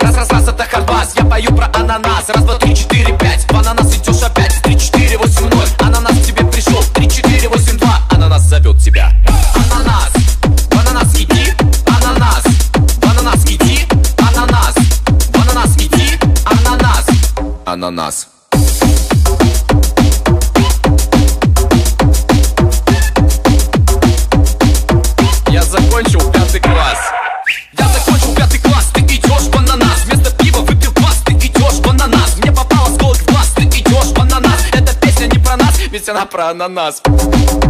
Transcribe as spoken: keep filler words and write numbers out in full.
Раз-раз-раз, это хардбас, я пою про ананас. Раз, два, три, четыре, пять, в ананас идешь опять. Три, четыре, восемь, ноль, ананас к тебе пришел. Три, четыре, восемь, два, ананас зовет тебя. Ананас, в ананас иди, ананас, в ананас иди, ананас, в ананас иди, ананас, ананас. Я закончил пятый класс. Я закончил пятый класс, ты идешь в ананас. Вместо пива выпил квас, ты идешь в ананас. Мне попал осколок в глаз, ты идешь в ананас. Эта песня не про нас, ведь она про ананас.